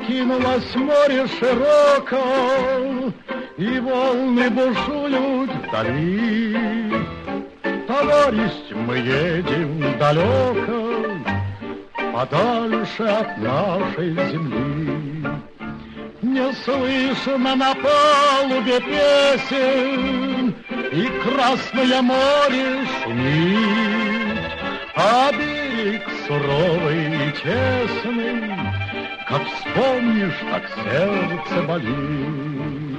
Раскинулось море широко, и волны бушуют вдали. Товарищ, мы едем далеко, подальше от нашей земли. Не слышно на палубе песен, и Красное море шумит, а берег суровый и честный, как вспомнишь, так сердце болит.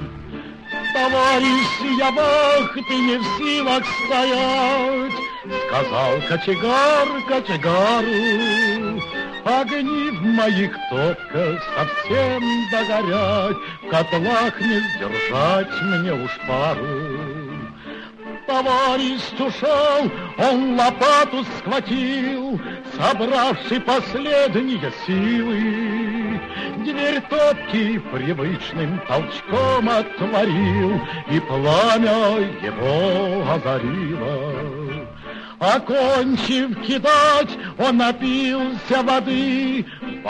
Товарищ, я вахты не в силах стоять, сказал кочегар кочегару. Огни в моих топках совсем догорят, в котлах не сдержать мне уж пару. Товарищ ушел, он лопату схватил, собравший последние силы. Дверь топки привычным толчком отворил, и пламя его озарило. Окончив кидать, он напился воды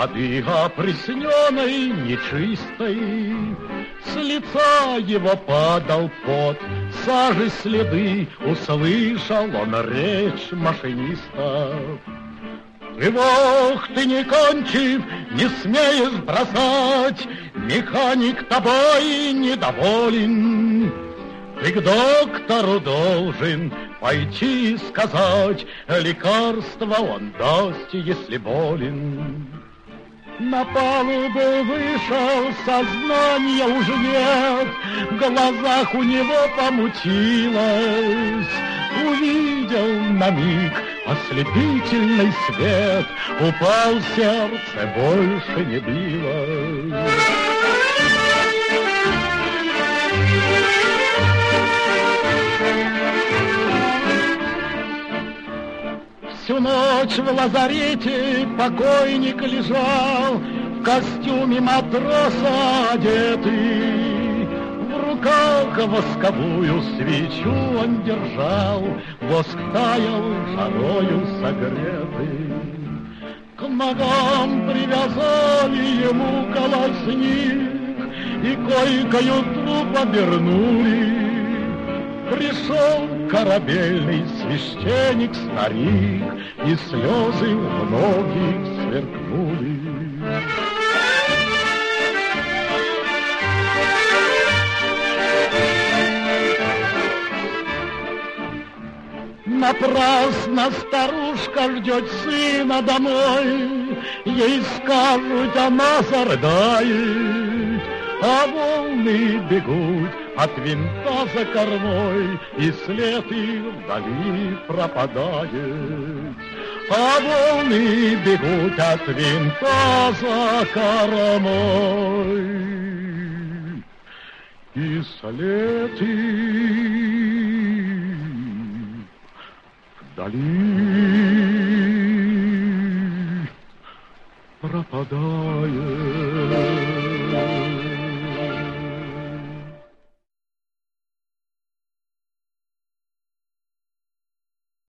опресненной, нечистой. С лица его падал пот, сажи следы, услышал он речь машиниста. Ты вахты не кончив, не смеешь бросать, механик тобой недоволен. Ты к доктору должен пойти и сказать, лекарство он даст, если болен. На палубу вышел, сознания уже нет, в глазах у него помутилось. Увидел на миг ослепительный свет, упал сердце, больше не билось. Всю ночь в лазарете покойник лежал, в костюме матроса одетый. В руках восковую свечу он держал, воск таял жарою согретый. К ногам привязали ему колосник, и койкою труп обернули. Пришел корабельный священник-старик, и слезы в многих сверкнули. Напрасно старушка ждет сына домой, ей скажут, она зарыдает, а волны бегут от винта за кормой, и след их вдали пропадает. А волны бегут от винта за кормой, и след их вдали пропадает.